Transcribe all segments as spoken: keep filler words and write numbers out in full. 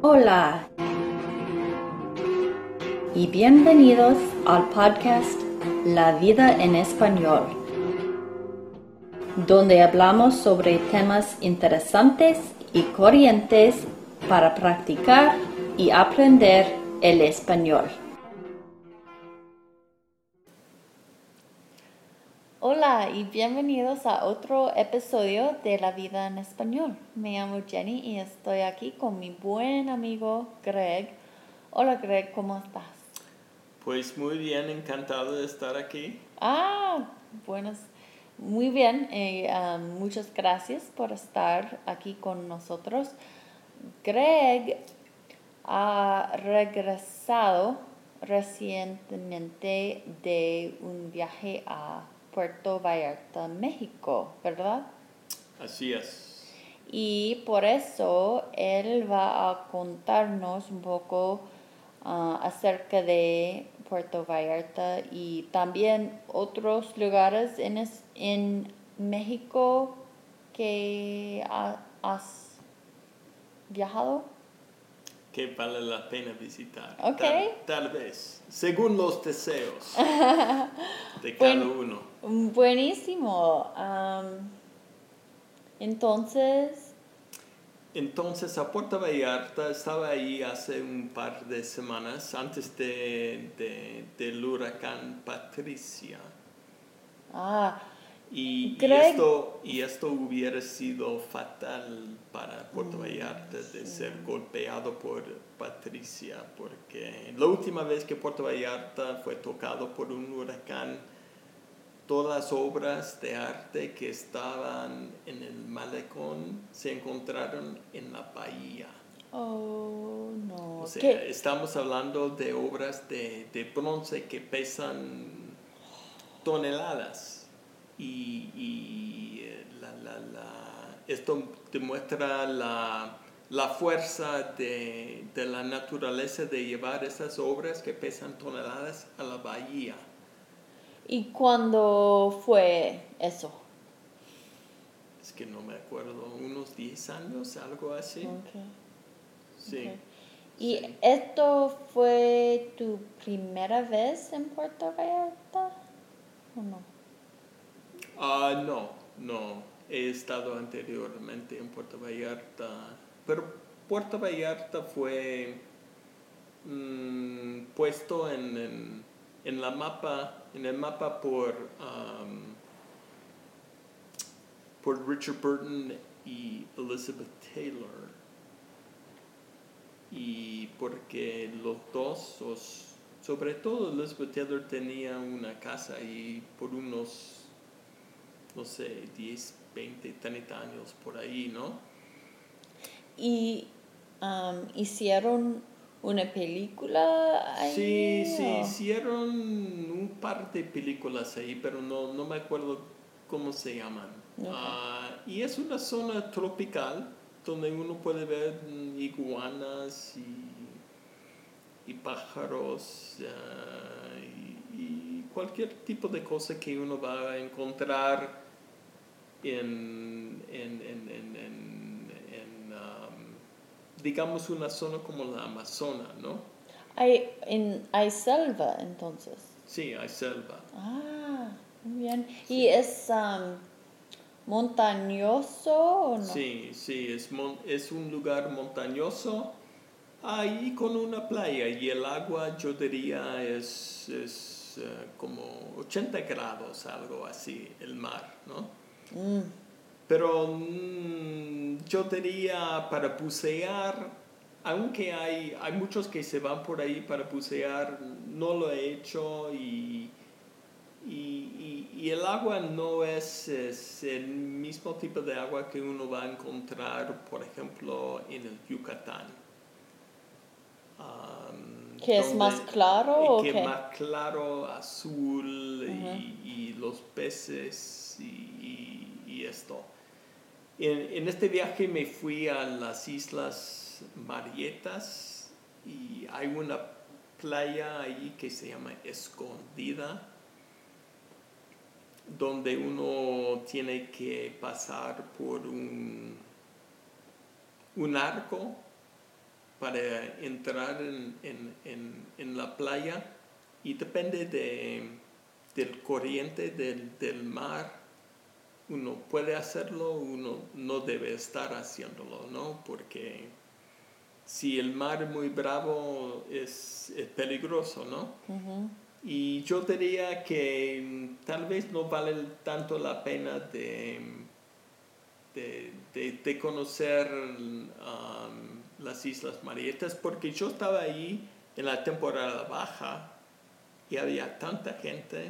Hola y bienvenidos al podcast La Vida en Español, donde hablamos sobre temas interesantes y corrientes para practicar y aprender el español. Hola y bienvenidos a otro episodio de La Vida en Español. Me llamo Jenny y estoy aquí con mi buen amigo Greg. Hola Greg, ¿cómo estás? Pues muy bien, encantado de estar aquí. Ah, buenos, muy bien. Eh, um, muchas gracias por estar aquí con nosotros. Greg ha regresado recientemente de un viaje a Puerto Vallarta, México, ¿verdad? Así es. Y por eso él va a contarnos un poco uh, acerca de Puerto Vallarta y también otros lugares en, es, en México que ha, has viajado. Que vale la pena visitar. Ok. Tal, tal vez, según los deseos de cada Buen, uno. buenísimo. Um, entonces, Entonces, a Puerto Vallarta estaba ahí hace un par de semanas, antes de, de- del huracán Patricia. ah, Y, y Greg. esto, y esto hubiera sido fatal para Puerto Mm, Vallarta de sí. ser golpeado por Patricia, porque la última vez que Puerto Vallarta fue tocado por un huracán, todas las obras de arte que estaban en el malecón se encontraron en la bahía. Oh, no. O sea, ¿Qué? estamos hablando de obras de, de bronce que pesan toneladas. Y, y eh, la, la, la, esto demuestra la, la fuerza de, de la naturaleza de llevar esas obras que pesan toneladas a la bahía. ¿Y cuándo fue eso? Es que no me acuerdo, unos diez años, algo así. Okay, Sí, okay. ¿Y sí. esto fue tu primera vez en Puerto Vallarta o no? Ah, no, no. He estado anteriormente en Puerto Vallarta, pero Puerto Vallarta fue mm, puesto en, en, en la mapa, en el mapa por, um, por Richard Burton y Elizabeth Taylor. Y porque los dos, os, sobre todo Elizabeth Taylor tenía una casa ahí por unos, no sé, diez, veinte, treinta años por ahí, ¿no? ¿Y um, hicieron una película Sí, ahí? sí, O? hicieron un par de películas ahí, pero no, no me acuerdo cómo se llaman. Okay. Uh, y es una zona tropical donde uno puede ver mm, iguanas y, y pájaros uh, y, y cualquier tipo de cosa que uno va a encontrar en, en, en, en, en, en um, digamos, una zona como la Amazona, ¿no? Hay, en, hay selva entonces. Sí, hay selva. Ah, muy bien. Sí, ¿Y es um, montañoso o no? sí, sí, es, mon- es un lugar montañoso, ahí con una playa y el agua yo diría es, es eh, como ochenta grados, algo así, el mar, ¿no? Mm. Pero mm, yo diría para bucear, aunque hay, hay muchos que se van por ahí para bucear, no lo he hecho y Y, y, y el agua no es, es el mismo tipo de agua que uno va a encontrar, por ejemplo, en el Yucatán. Um, ¿Que es más donde claro eh, o que qué? más claro, azul Ujú. y, y los peces y, y, y esto. En, en este viaje me fui a las Islas Marietas y hay una playa ahí que se llama Escondida, donde uno tiene que pasar por un, un arco para entrar en, en, en, en la playa y depende de, del corriente del, del mar. Uno puede hacerlo, uno no debe estar haciéndolo, ¿no? Porque si el mar es muy bravo es, es peligroso, ¿no? Ujú. Y yo diría que tal vez no vale tanto la pena de, de, de, de conocer um, las Islas Marietas, porque yo estaba ahí en la temporada baja y había tanta gente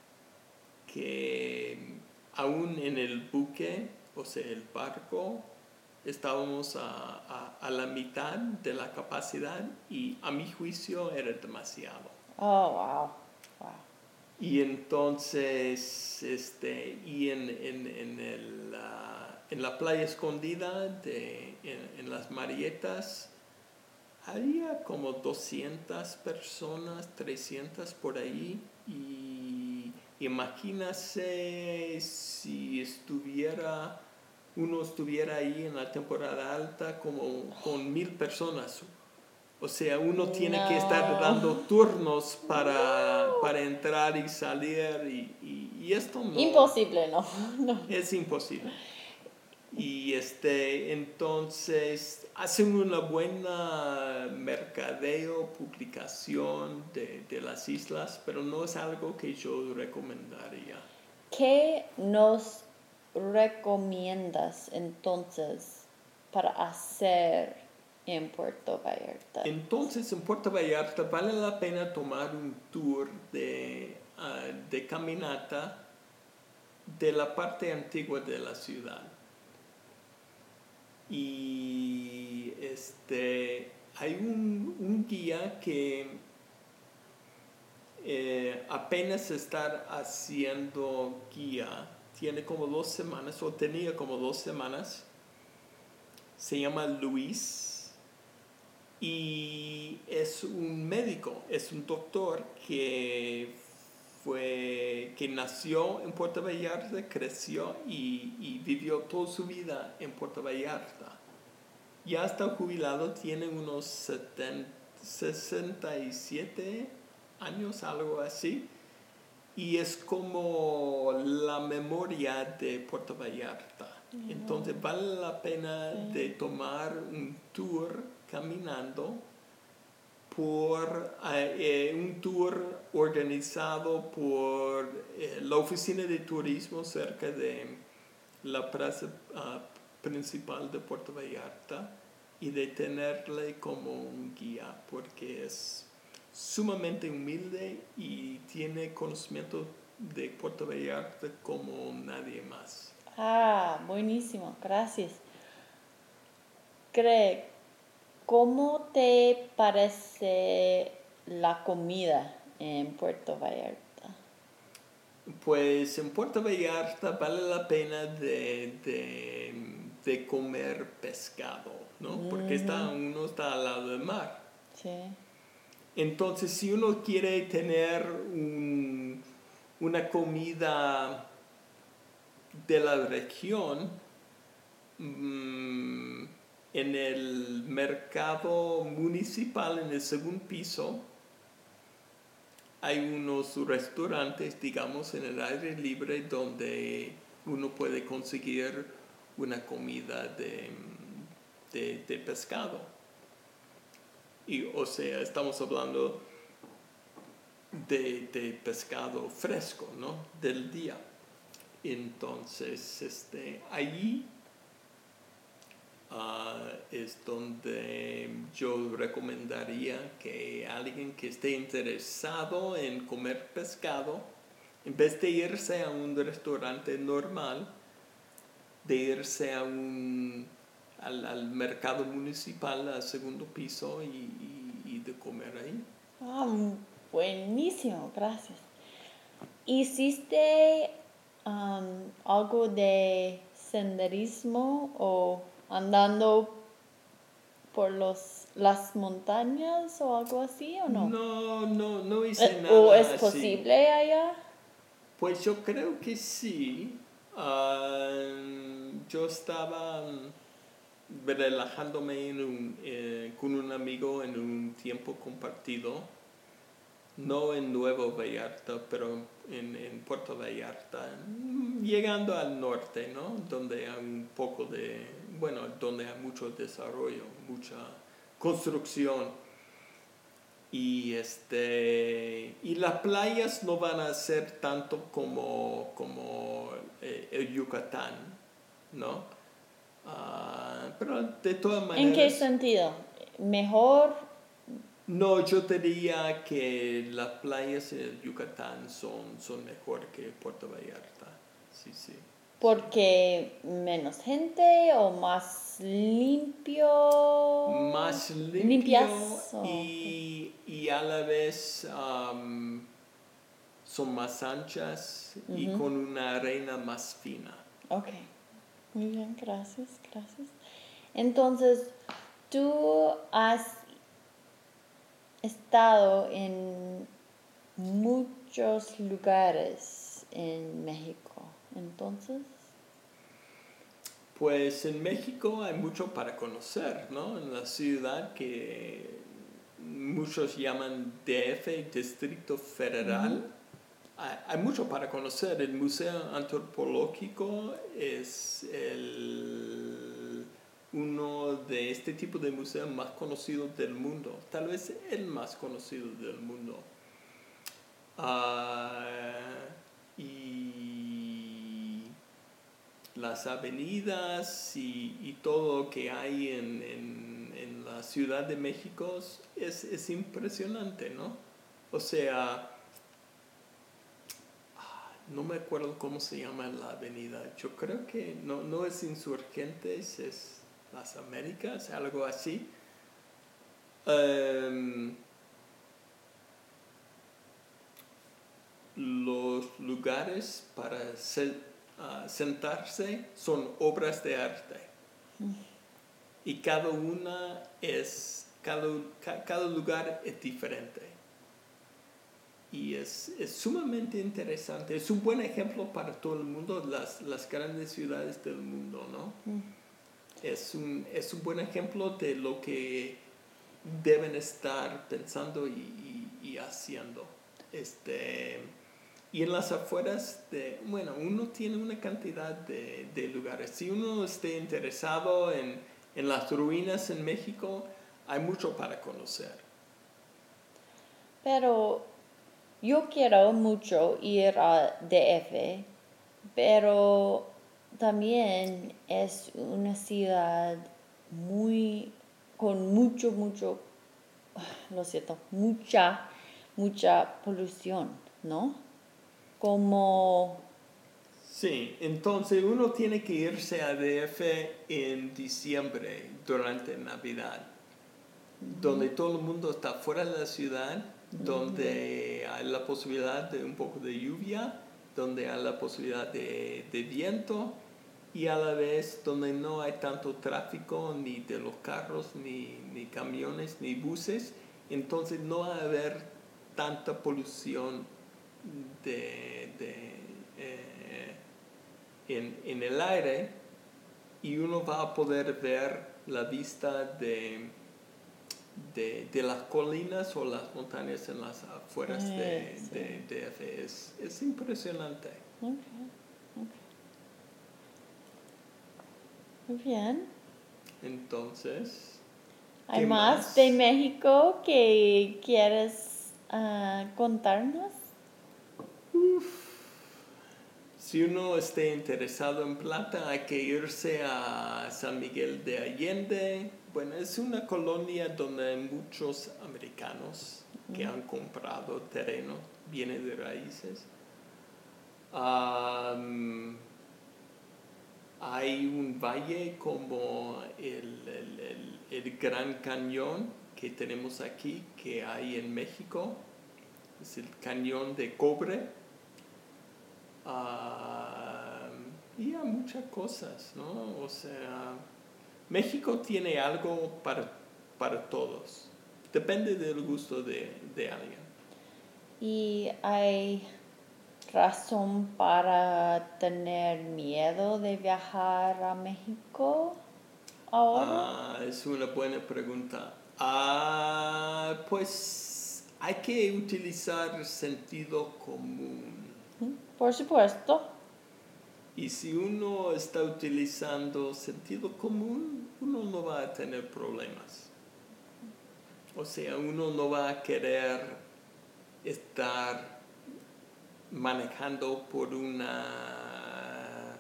que aún en el buque, o sea, el barco, estábamos a, a, a la mitad de la capacidad y a mi juicio era demasiado. Oh, wow. Wow. Y entonces, este, y en, en, en, el, uh, en la playa escondida, de, en, en las Marietas, había como doscientas personas, trescientas por ahí. Y imagínase si estuviera, uno estuviera ahí en la temporada alta como con mil personas. O sea, uno tiene que estar dando No. turnos para, para entrar y salir y, y, y esto no Imposible, no. No. es imposible. Y este, entonces hacen una buena mercadeo, publicación de, de las islas, pero no es algo que yo recomendaría. ¿Qué nos recomiendas entonces para hacer en Puerto Vallarta? Entonces, en Puerto Vallarta vale la pena tomar un tour de, uh, de caminata de la parte antigua de la ciudad. Y este, hay un, un guía que eh, apenas está haciendo guía, tiene como dos semanas, o tenía como dos semanas, se llama Luis, y es un médico, es un doctor que fue, que nació en Puerto Vallarta, creció y, y vivió toda su vida en Puerto Vallarta. Ya está jubilado, tiene unos setenta, sesenta y siete años, algo así. Y es como la memoria de Puerto Vallarta. Mm. Entonces vale la pena sí. de tomar un tour caminando por eh, un tour organizado por eh, la oficina de turismo cerca de la plaza uh, principal de Puerto Vallarta y de tenerle como un guía porque es sumamente humilde y tiene conocimiento de Puerto Vallarta como nadie más. Ah, buenísimo, gracias. Greg, ¿cómo te parece la comida en Puerto Vallarta? Pues en Puerto Vallarta vale la pena de, de, de comer pescado, ¿no? Mm-hmm. Porque está, uno está al lado del mar. Sí. Entonces, si uno quiere tener un, una comida de la región, mmm, en el mercado municipal, en el segundo piso, hay unos restaurantes, digamos, en el aire libre donde uno puede conseguir una comida de, de, de pescado. Y, o sea, estamos hablando de, de pescado fresco, ¿no? Del día. Entonces, este, allí uh, es donde yo recomendaría que alguien que esté interesado en comer pescado, en vez de irse a un restaurante normal, de irse a un, al, al mercado municipal, al segundo piso y, y, y de comer ahí. Ah, buenísimo, gracias. ¿Hiciste um, algo de senderismo o andando por los, las montañas o algo así o no? No, no, no hice eh, nada ¿O es así. posible allá? Pues yo creo que sí. Uh, yo estaba relajándome en un, eh, con un amigo en un tiempo compartido, no en Nuevo Vallarta, pero en, en Puerto Vallarta, llegando al norte, ¿no? Donde hay un poco de, bueno, donde hay mucho desarrollo, mucha construcción. Y, este, y las playas no van a ser tanto como, como eh, el Yucatán, ¿no? Uh, pero de todas maneras... ¿En qué sentido? ¿Mejor? No, yo te diría que las playas del Yucatán son, son mejor que Puerto Vallarta. Sí, sí. ¿Porque menos gente o más limpio? Más limpio ¿Limpias? y, y a la vez um, son más anchas uh-huh. y con una arena más fina. Ok, muy bien, gracias, gracias. Entonces, tú has estado en muchos lugares en México, entonces... Pues en México hay mucho para conocer, ¿no? En la ciudad que muchos llaman D F, Distrito Federal, uh-huh. hay, hay mucho para conocer. El Museo Antropológico es el, uno de este tipo de museos más conocidos del mundo, tal vez el más conocido del mundo. Uh, y las avenidas y, y todo que hay en, en, en la Ciudad de México es, es impresionante, ¿no? O sea, no me acuerdo cómo se llama la avenida. Yo creo que no, no es Insurgentes, es Las Américas, algo así. Um, los lugares para ser Uh, sentarse son obras de arte mm. y cada una es cada, cada lugar es diferente y es, es sumamente interesante, es un buen ejemplo para todo el mundo, las, las grandes ciudades del mundo, ¿no? Mm. es, un, es un buen ejemplo de lo que deben estar pensando y, y, y haciendo este Y en las afueras, de, bueno, uno tiene una cantidad de, de lugares. Si uno esté interesado en, en las ruinas en México, hay mucho para conocer. Pero yo quiero mucho ir a D F, pero también es una ciudad muy, con mucho, mucho, lo siento, mucha, mucha polución, ¿no? Como... Sí, entonces uno tiene que irse a D F en diciembre, durante Navidad, uh-huh. donde todo el mundo está fuera de la ciudad, uh-huh. donde hay la posibilidad de un poco de lluvia, donde hay la posibilidad de, de viento y a la vez donde no hay tanto tráfico ni de los carros, ni, ni camiones, ni buses, entonces no va a haber tanta polución de... de eh, En, en el aire y uno va a poder ver la vista de, de, de las colinas o las montañas en las afueras sí, de, sí. de D F. Es, es impresionante. Okay, okay. Muy bien. Entonces, ¿hay más, más de México que quieres uh, contarnos? Uf. Si uno esté interesado en plata, hay que irse a San Miguel de Allende. Bueno, es una colonia donde hay muchos americanos que han comprado terreno, viene de raíces. Um, hay un valle como el, el, el, el Gran Cañón que tenemos aquí, que hay en México. Es el Cañón de Cobre. Uh, y hay muchas cosas, ¿no? O sea, México tiene algo para, para todos. Depende del gusto de, de alguien. ¿Y hay razón para tener miedo de viajar a México? ahora? Ah, es una buena pregunta. Ah, pues hay que utilizar sentido común. Por supuesto. Y si uno está utilizando sentido común, uno no va a tener problemas. O sea, uno no va a querer estar manejando por una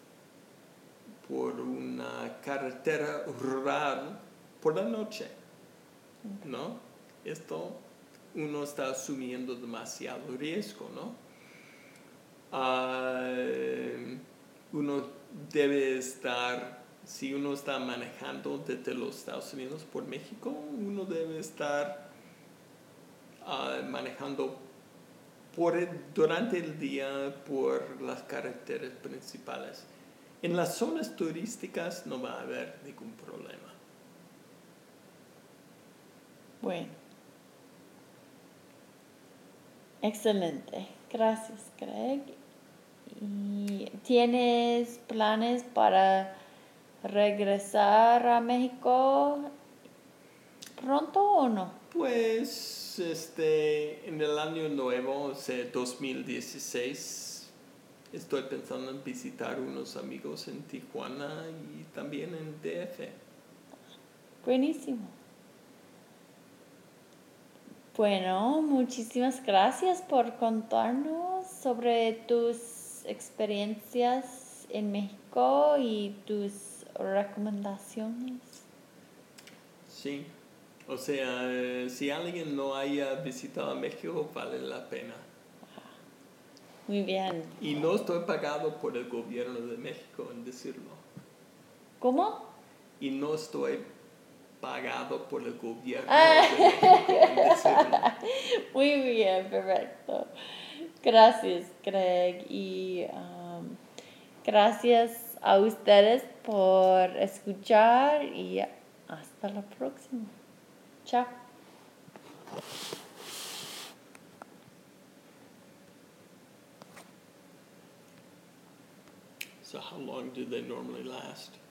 por una carretera rural por la noche, ¿no? Esto uno está asumiendo demasiado riesgo, ¿no? Uh, uno debe estar, si uno está manejando desde los Estados Unidos por México, uno debe estar uh, manejando por el, durante el día por las carreteras principales. En las zonas turísticas no va a haber ningún problema. Bueno. Excelente. Gracias, Greg. ¿Y tienes planes para regresar a México pronto o no? Pues este, en el año nuevo, o sea, dos mil dieciséis, estoy pensando en visitar unos amigos en Tijuana y también en D F. Buenísimo. Bueno, muchísimas gracias por contarnos sobre tus experiencias en México y tus recomendaciones. Sí, o sea, eh, si alguien no haya visitado México, vale la pena. Muy bien. Y no estoy pagado por el gobierno de México en decirlo. ¿Cómo? Y no estoy pagado por el gobierno ah. de México en decirlo. Muy bien, perfecto. Gracias, Greg. Y um, gracias a ustedes por escuchar y hasta la próxima. Chao. So how long do they normally last?